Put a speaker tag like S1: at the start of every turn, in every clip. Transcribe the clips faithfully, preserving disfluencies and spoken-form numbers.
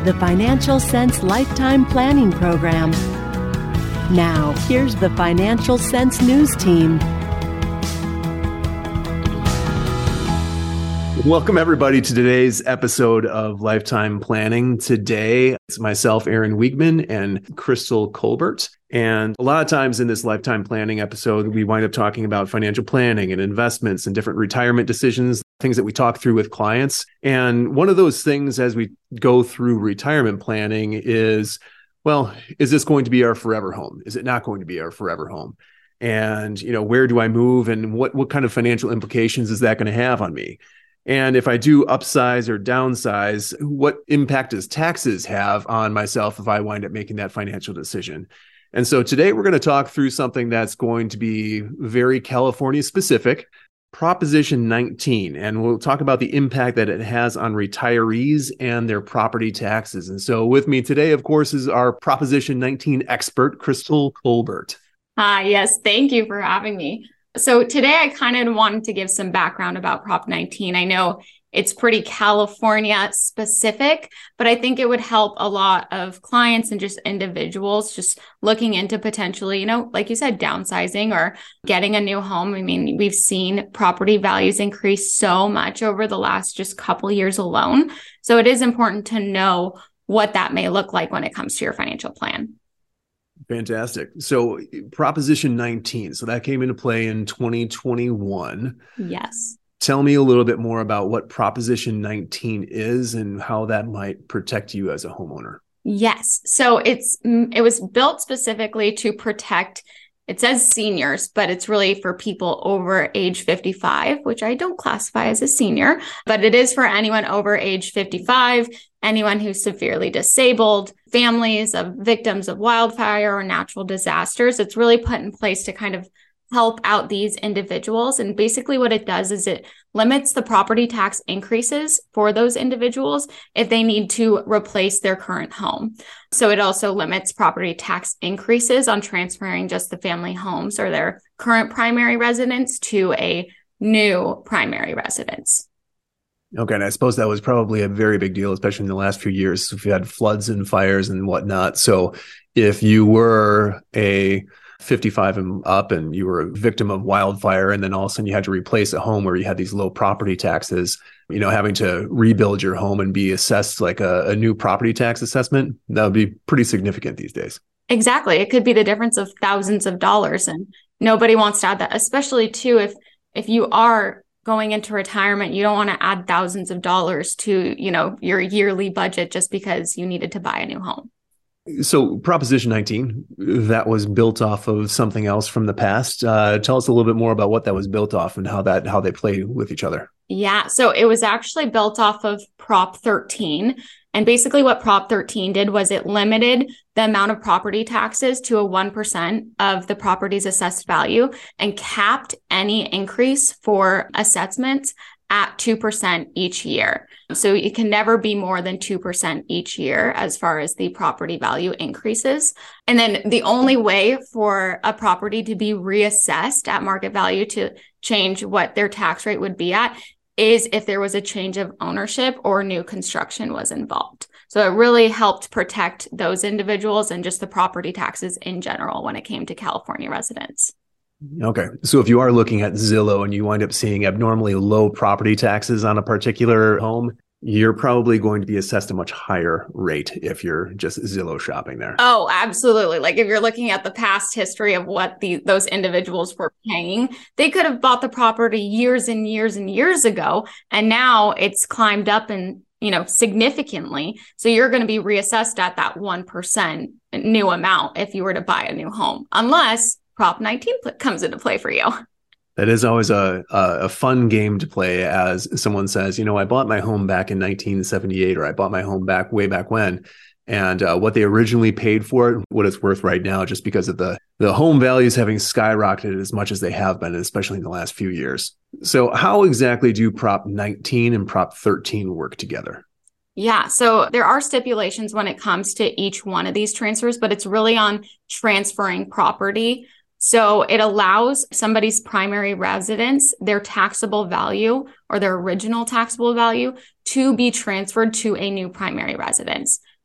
S1: the Financial Sense Lifetime Planning Program. Now, here's the Financial Sense News Team.
S2: Welcome, everybody, to today's episode of Lifetime Planning. Today, it's myself, Aaron Wiegman, and Crystal Colbert. And a lot of times in this Lifetime Planning episode, we wind up talking about financial planning and investments and different retirement decisions, things that we talk through with clients. And one of those things as we go through retirement planning is, well, is this going to be our forever home? Is it not going to be our forever home? And, you know, where do I move, and what, what kind of financial implications is that going to have on me? And if I do upsize or downsize, what impact does taxes have on myself if I wind up making that financial decision? And so today we're going to talk through something that's going to be very California specific, Proposition nineteen. And we'll talk about the impact that it has on retirees and their property taxes. And so with me today, of course, is our Proposition nineteen expert, Crystal Colbert.
S3: Hi, yes, thank you for having me. So today I kind of wanted to give some background about Prop nineteen. I know it's pretty California specific, but I think it would help a lot of clients and just individuals just looking into potentially, you know, like you said, downsizing or getting a new home. I mean, we've seen property values increase so much over the last just couple years alone. So it is important to know what that may look like when it comes to your financial plan.
S2: Fantastic. So Proposition nineteen, so that came into play in twenty twenty-one.
S3: Yes.
S2: Tell me a little bit more about what Proposition nineteen is and how that might protect you as a homeowner.
S3: Yes. So it's it was built specifically to protect, it says seniors, but it's really for people over age fifty-five, which I don't classify as a senior, but it is for anyone over age fifty-five, anyone who's severely disabled, families of victims of wildfire or natural disasters. It's really put in place to kind of help out these individuals. And basically what it does is it limits the property tax increases for those individuals if they need to replace their current home. So it also limits property tax increases on transferring just the family homes or their current primary residence to a new primary residence.
S2: Okay, and I suppose that was probably a very big deal, especially in the last few years, if you had floods and fires and whatnot. So if you were a fifty-five and up and you were a victim of wildfire, and then all of a sudden you had to replace a home where you had these low property taxes, you know, having to rebuild your home and be assessed like a, a new property tax assessment, that would be pretty significant these days.
S3: Exactly. It could be the difference of thousands of dollars, and nobody wants to add that, especially too, if if you are going into retirement, you don't want to add thousands of dollars to, you know, your yearly budget just because you needed to buy a new home.
S2: So Proposition nineteen, that was built off of something else from the past. Uh, tell us a little bit more about what that was built off and how that how they play with each other.
S3: Yeah, so it was actually built off of Prop thirteen. And basically what Prop thirteen did was it limited the amount of property taxes to a one percent of the property's assessed value and capped any increase for assessments at two percent each year. So it can never be more than two percent each year as far as the property value increases. And then the only way for a property to be reassessed at market value to change what their tax rate would be at is if there was a change of ownership or new construction was involved. So it really helped protect those individuals and just the property taxes in general when it came to California residents.
S2: Okay. So if you are looking at Zillow and you wind up seeing abnormally low property taxes on a particular home, you're probably going to be assessed a much higher rate if you're just Zillow shopping there.
S3: Oh, absolutely. Like if you're looking at the past history of what the those individuals were paying, they could have bought the property years and years and years ago, and now it's climbed up and, you know, significantly. So you're going to be reassessed at that one percent new amount if you were to buy a new home, unless Prop nineteen comes into play for you.
S2: That is always a, a fun game to play as someone says, you know, I bought my home back in nineteen seventy-eight, or I bought my home back way back when. And uh, what they originally paid for it, what it's worth right now, just because of the, the home values having skyrocketed as much as they have been, especially in the last few years. So how exactly do Prop nineteen and Prop thirteen work together?
S3: Yeah, so there are stipulations when it comes to each one of these transfers, but it's really on transferring property. So it allows somebody's primary residence, their taxable value or their original taxable value, to be transferred to a new primary residence.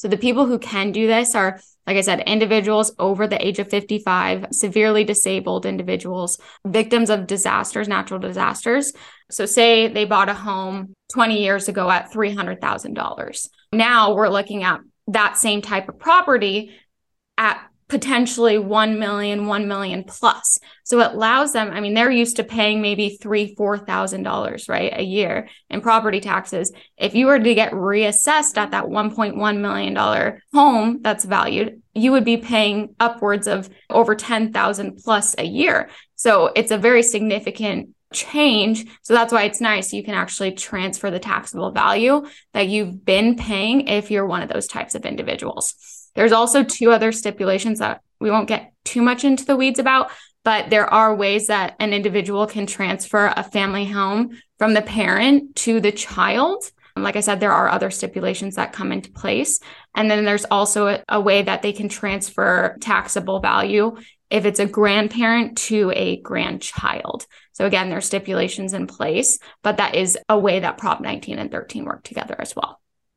S3: So the people who can do this are, like I said, individuals over the age of fifty-five, severely disabled individuals, victims of disasters, natural disasters. So say they bought a home twenty years ago at three hundred thousand dollars. Now we're looking at that same type of property at potentially one million, one million plus. So it allows them, I mean, they're used to paying maybe three, four thousand dollars, right, a year in property taxes. If you were to get reassessed at that one point one million dollars home that's valued, you would be paying upwards of over ten thousand plus a year. So it's a very significant change. So that's why it's nice. You can actually transfer the taxable value that you've been paying if you're one of those types of individuals. There's also two other stipulations that we won't get too much into the weeds about, but there are ways that an individual can transfer a family home from the parent to the child. Like I said, there are other stipulations that come into place. And then there's also a, a way that they can transfer taxable value if it's a grandparent to a grandchild. So again, there's stipulations in place, but that is a way that Prop nineteen and thirteen work together as well.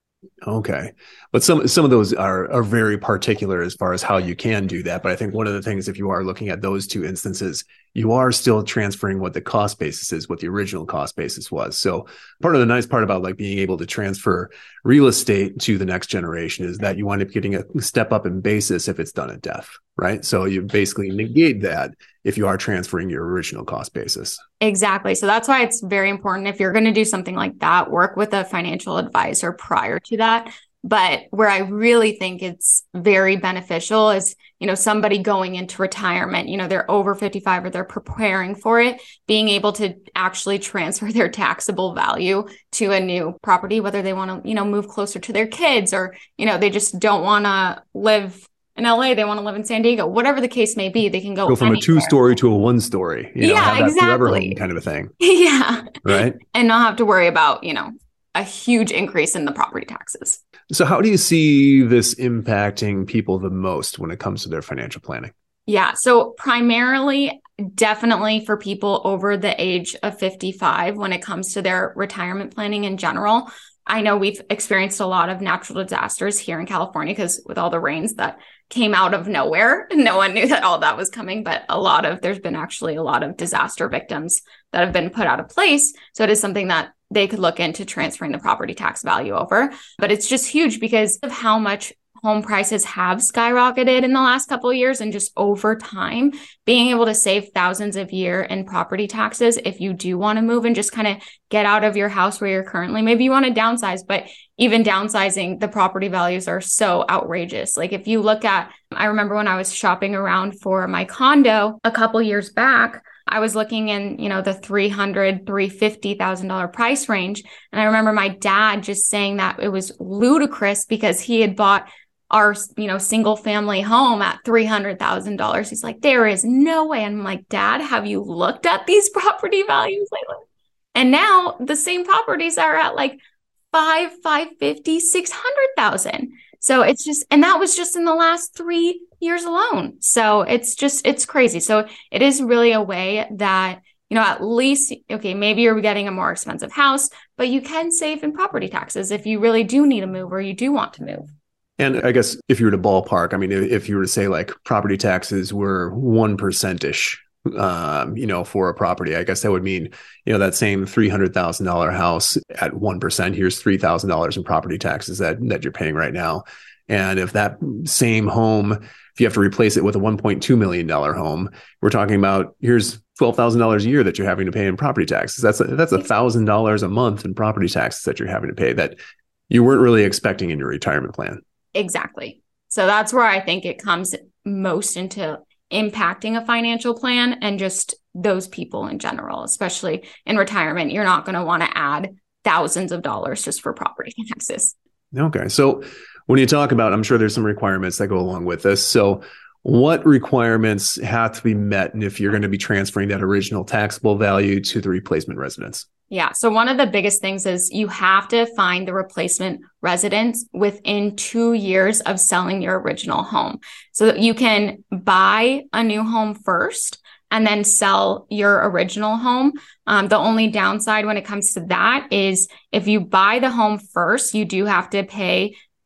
S2: Okay. But some some of those are are very particular as far as how you can do that. But I think one of the things, if you are looking at those two instances, you are still transferring what the cost basis is, what the original cost basis was. So part of the nice part about like being able to transfer real estate to the next generation is that you wind up getting a step up in basis if it's done at death, right? So you basically negate that if you are transferring your original cost basis.
S3: Exactly. So that's why it's very important, if you're going to do something like that, work with a financial advisor prior to that. But where I really think it's very beneficial is, you know, somebody going into retirement, you know, they're over fifty-five or they're preparing for it, being able to actually transfer their taxable value to a new property, whether they want to, you know, move closer to their kids, or, you know, they just don't want to live in L A, they want to live in San Diego, whatever the case may be, they can go,
S2: go from anywhere. A two-story to a one-story, you know,
S3: yeah,
S2: have that
S3: exactly.
S2: forever home kind of a thing.
S3: Yeah.
S2: Right.
S3: And not have to worry about, you know, a huge increase in the property taxes.
S2: So how do you see this impacting people the most when it comes to their financial planning?
S3: Yeah. So primarily, definitely for people over the age of fifty-five, when it comes to their retirement planning in general. I know we've experienced a lot of natural disasters here in California because with all the rains that came out of nowhere, no one knew that all that was coming, but a lot of, there's been actually a lot of disaster victims that have been put out of place. So it is something that they could look into transferring the property tax value over. But it's just huge because of how much home prices have skyrocketed in the last couple of years, and just over time, being able to save thousands a year in property taxes if you do want to move and just kind of get out of your house where you're currently. Maybe you want to downsize, but even downsizing, the property values are so outrageous. Like if you look at, I remember when I was shopping around for my condo a couple years back, I was looking in, you know, the three hundred thousand dollars, three hundred fifty thousand dollars price range. And I remember my dad just saying that it was ludicrous because he had bought our, you know, single family home at three hundred thousand dollars. He's like, there is no way. And I'm like, Dad, have you looked at these property values lately? And now the same properties are at like five, five fifty, six hundred thousand. So it's just, and that was just in the last three years alone. So it's just, it's crazy. So it is really a way that, you know, at least, okay, maybe you're getting a more expensive house, but you can save in property taxes if you really do need to move or you do want to move.
S2: And I guess if you were to ballpark, I mean, if you were to say like property taxes were one percent-ish, um, you know, for a property, I guess that would mean, you know, that same three hundred thousand dollars house at one percent, here's three thousand dollars in property taxes that, that you're paying right now. And if that same home, if you have to replace it with a one point two million dollars home, we're talking about here's twelve thousand dollars a year that you're having to pay in property taxes. That's a, that's one thousand dollars a month in property taxes that you're having to pay that you weren't really expecting in your retirement plan.
S3: Exactly. So that's where I think it comes most into impacting a financial plan and just those people in general, especially in retirement. You're not going to want to add thousands of dollars just for property taxes.
S2: Okay. So when you talk about, I'm sure there's some requirements that go along with this. So what requirements have to be met if you're going to be transferring that original taxable value to the replacement residence?
S3: Yeah. So one of the biggest things is you have to find the replacement residence within two years of selling your original home. So that you can buy a new home first and then sell your original home. Um, the only downside when it comes to that is if you buy the home first, you do have to pay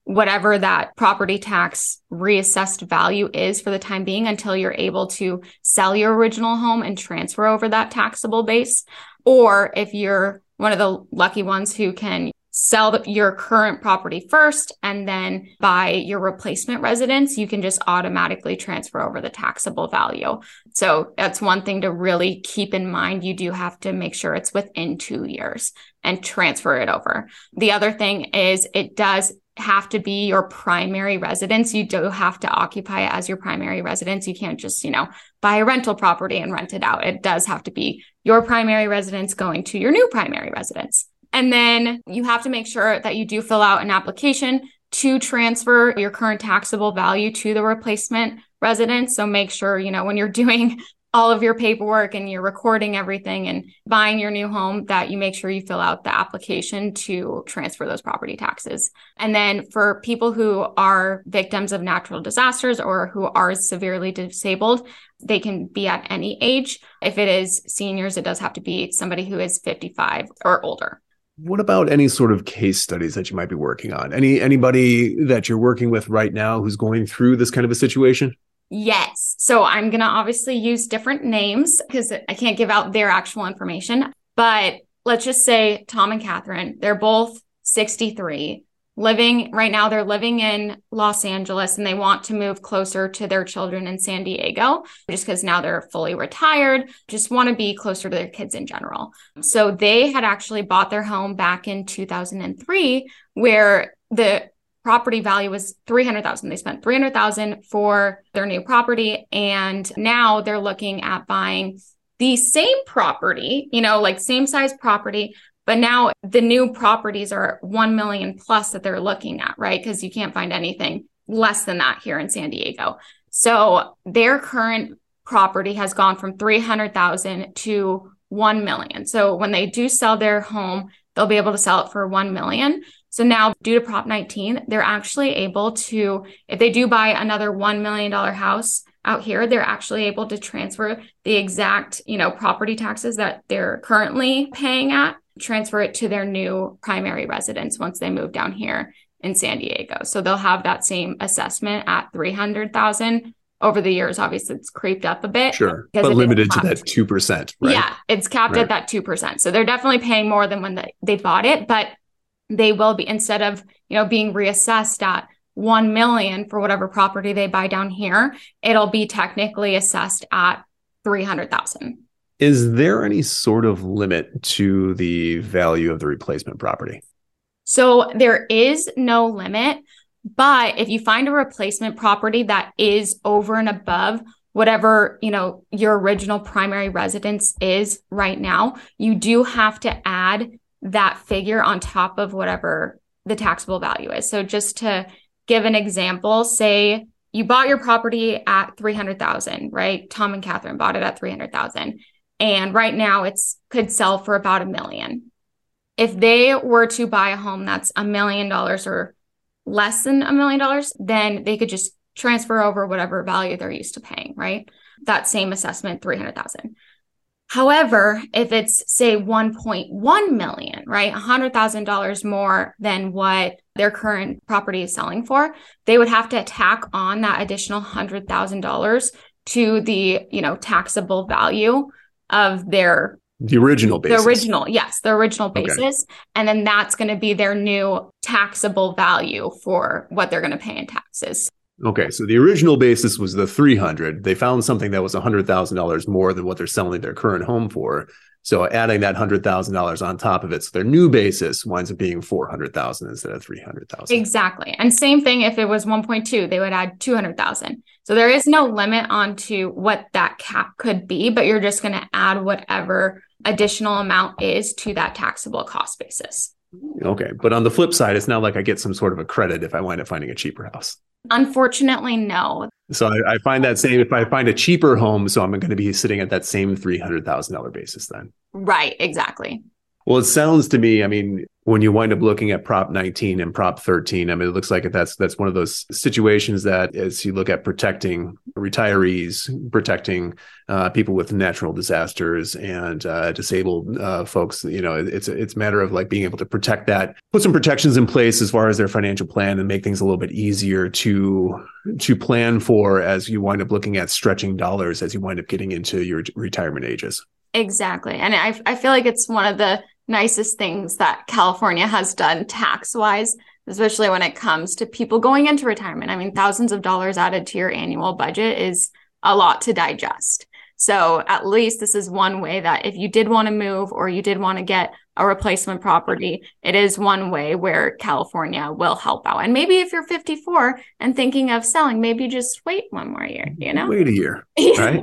S3: whatever that property tax reassessed value is for the time being until you're able to sell your original home and transfer over that taxable base. Or if you're one of the lucky ones who can sell the, your current property first and then buy your replacement residence, you can just automatically transfer over the taxable value. So that's one thing to really keep in mind. You do have to make sure it's within two years and transfer it over. The other thing is it does have to be your primary residence. You do have to occupy it as your primary residence. You can't just, you know, buy a rental property and rent it out. It does have to be your primary residence going to your new primary residence. And then you have to make sure that you do fill out an application to transfer your current taxable value to the replacement residence. So make sure, you know, when you're doing all of your paperwork and you're recording everything and buying your new home, that you make sure you fill out the application to transfer those property taxes. And then for people who are victims of natural disasters or who are severely disabled, they can be at any age. If it is seniors, it does have to be somebody who is fifty-five or older.
S2: What about any sort of case studies that you might be working on? Any anybody that you're working with right now who's going through this kind of a situation?
S3: Yes. So I'm going to obviously use different names because I can't give out their actual information. But let's just say Tom and Catherine, they're both sixty-three, living right now. They're living in Los Angeles and they want to move closer to their children in San Diego just because now they're fully retired, just want to be closer to their kids in general. So they had actually bought their home back in two thousand three where the property value was three hundred thousand dollars. They spent three hundred thousand dollars for their new property. And now they're looking at buying the same property, you know, like same size property. But now the new properties are one million plus that they're looking at, right? Because you can't find anything less than that here in San Diego. So their current property has gone from three hundred thousand to one million. So when they do sell their home, they'll be able to sell it for one million. So now due to Prop nineteen, they're actually able to, if they do buy another one million dollars house out here, they're actually able to transfer the exact, you know, property taxes that they're currently paying at, transfer it to their new primary residence once they move down here in San Diego. So they'll have that same assessment at three hundred thousand dollars. Over the years, obviously, it's creeped up a bit.
S2: Sure, but limited to that two percent, right?
S3: Yeah, it's capped right. at that two percent. So they're definitely paying more than when they, they bought it, but they will be, instead of, you know, being reassessed at one million dollars for whatever property they buy down here, it'll be technically assessed at three hundred thousand dollars.
S2: Is there any sort of limit to the value of the replacement property?
S3: So there is no limit. But if you find a replacement property that is over and above whatever, you know, your original primary residence is right now, you do have to add that figure on top of whatever the taxable value is. So just to give an example, say you bought your property at three hundred thousand, right? Tom and Catherine bought it at three hundred thousand. And right now it's could sell for about a million. If they were to buy a home that's a million dollars or less than a million dollars, then they could just transfer over whatever value they're used to paying, right? That same assessment, three hundred thousand. However, if it's say one point one million, right? one hundred thousand dollars more than what their current property is selling for, they would have to tack on that additional one hundred thousand dollars to the, you know, taxable value of their
S2: The original basis.
S3: The original, yes, the original basis. Okay. And then that's going to be their new taxable value for what they're going to pay in taxes.
S2: Okay, so the original basis was the three hundred. They found something that was one hundred thousand dollars more than what they're selling their current home for. So adding that one hundred thousand dollars on top of it, so their new basis winds up being four hundred thousand dollars instead of three hundred thousand dollars.
S3: Exactly. And same thing if it was one point two, they would add two hundred thousand dollars. So there is no limit onto what that cap could be, but you're just going to add whatever additional amount is to that taxable cost basis.
S2: Okay. But on the flip side, it's not like I get some sort of a credit if I wind up finding a cheaper house.
S3: Unfortunately, no.
S2: So I, I find that same, if I find a cheaper home, so I'm going to be sitting at that same three hundred thousand dollars basis then.
S3: Right. Exactly.
S2: Well, it sounds to me, I mean, when you wind up looking at Prop nineteen and Prop thirteen, I mean, it looks like that's that's one of those situations that as you look at protecting retirees, protecting uh, people with natural disasters and uh, disabled uh, folks, you know, it's it's a matter of like being able to protect that, put some protections in place as far as their financial plan and make things a little bit easier to to plan for as you wind up looking at stretching dollars as you wind up getting into your retirement ages.
S3: Exactly. And I I feel like it's one of the nicest things that California has done tax-wise, especially when it comes to people going into retirement. I mean, thousands of dollars added to your annual budget is a lot to digest. So at least this is one way that if you did want to move or you did want to get a replacement property, it is one way where California will help out. And maybe if you're fifty-four and thinking of selling, maybe just wait one more year, you know?
S2: Wait a year, right?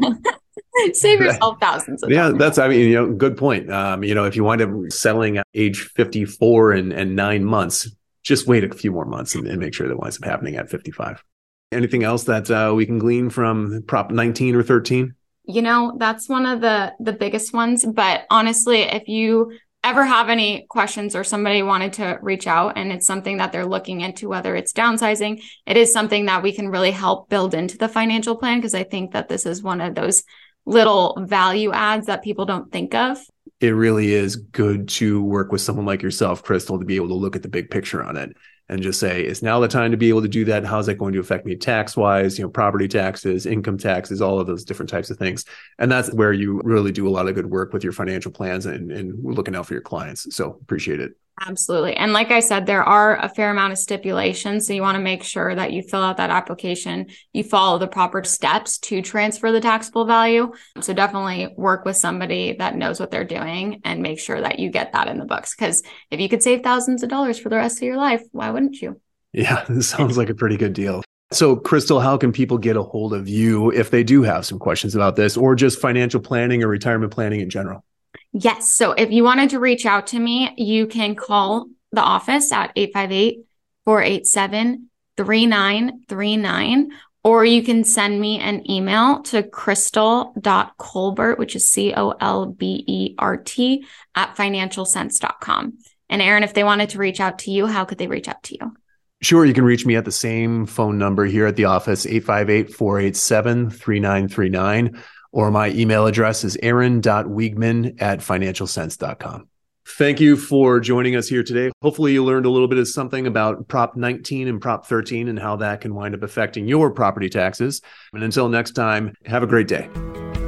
S3: Save yourself thousands of
S2: yeah,
S3: dollars.
S2: that's, I mean, you know, good point. Um, you know, if you wind up selling at age fifty-four and, and nine months, just wait a few more months and, and make sure that winds up happening at fifty-five. Anything else that uh, we can glean from Prop nineteen or thirteen?
S3: You know, that's one of the, the biggest ones. But honestly, if you ever have any questions or somebody wanted to reach out and it's something that they're looking into, whether it's downsizing, it is something that we can really help build into the financial plan, because I think that this is one of those little value adds that people don't think of.
S2: It really is good to work with someone like yourself, Crystal, to be able to look at the big picture on it and just say, is now the time to be able to do that? How's that going to affect me tax-wise, you know, property taxes, income taxes, all of those different types of things. And that's where you really do a lot of good work with your financial plans and, and looking out for your clients. So appreciate it.
S3: Absolutely. And like I said, there are a fair amount of stipulations. So you want to make sure that you fill out that application, you follow the proper steps to transfer the taxable value. So definitely work with somebody that knows what they're doing and make sure that you get that in the books. Because if you could save thousands of dollars for the rest of your life, why wouldn't you?
S2: Yeah, this sounds like a pretty good deal. So, Crystal, how can people get a hold of you if they do have some questions about this or just financial planning or retirement planning in general?
S3: Yes. So if you wanted to reach out to me, you can call the office at eight five eight, four eight seven, three nine three nine, or you can send me an email to crystal dot colbert, which is C O L B E R T, at financial sense dot com. And Aaron, if they wanted to reach out to you, how could they reach out to you?
S2: Sure. You can reach me at the same phone number here at the office, eight five eight, four eight seven, three nine three nine. Or my email address is aaron dot wiegman at financial sense dot com. Thank you for joining us here today. Hopefully you learned a little bit of something about Prop nineteen and Prop thirteen and how that can wind up affecting your property taxes. And until next time, have a great day.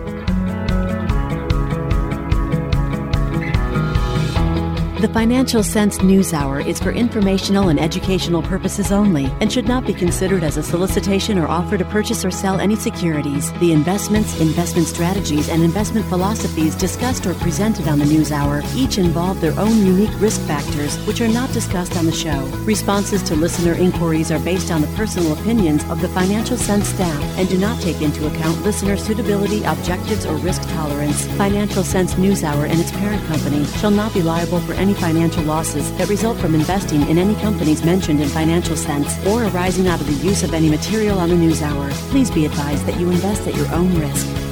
S1: The Financial Sense News Hour is for informational and educational purposes only and should not be considered as a solicitation or offer to purchase or sell any securities. The investments, investment strategies, and investment philosophies discussed or presented on the News Hour each involve their own unique risk factors, which are not discussed on the show. Responses to listener inquiries are based on the personal opinions of the Financial Sense staff and do not take into account listener suitability, objectives, or risk tolerance. Financial Sense News Hour and its parent company shall not be liable for any financial losses that result from investing in any companies mentioned in Financial Sense or arising out of the use of any material on the News Hour. Please be advised that you invest at your own risk.